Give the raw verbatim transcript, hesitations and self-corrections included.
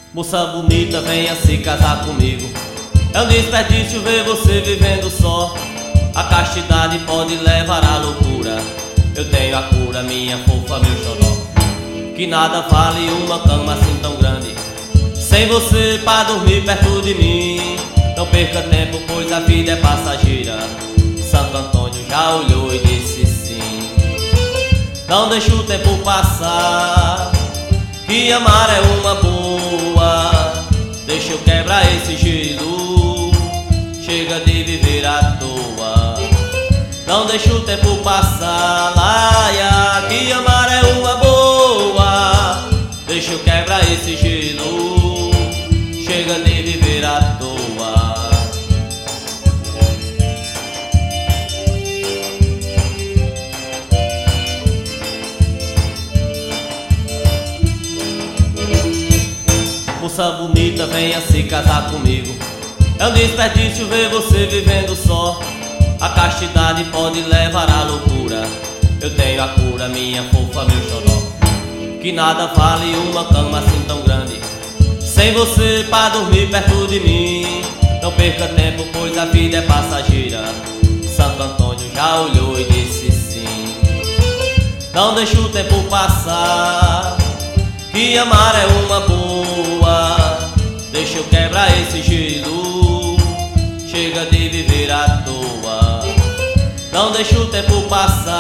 Moça bonita, venha se casar comigo. É um desperdício ver você vivendo só. A castidade pode levar à loucura. Eu tenho a cura, minha fofa, meu xodó. Que nada vale uma cama assim tão grande sem você pra dormir perto de mim. Não perca tempo, pois a vida é passageira. Santo Antônio já olhou e disse sim. Não deixe o tempo passar, que amar é uma boa. Deixa eu quebrar esse gelo, chega de viver à toa. Não deixe o tempo passar, laia, que amar é uma boa. Deixa eu quebrar esse gelo, chega de viver à toa. Moça bonita, venha se casar comigo. É um desperdício ver você vivendo só. A castidade pode levar à loucura. Eu tenho a cura, minha fofa, meu xodó. Que nada vale uma cama assim tão grande sem você pra dormir perto de mim. Não perca tempo, pois a vida é passageira. Santo Antônio já olhou e disse sim. Não deixe o tempo passar, que amar é uma boa. Deixa eu quebrar esse gelo, chega de viver à toa. Não deixe o tempo passar,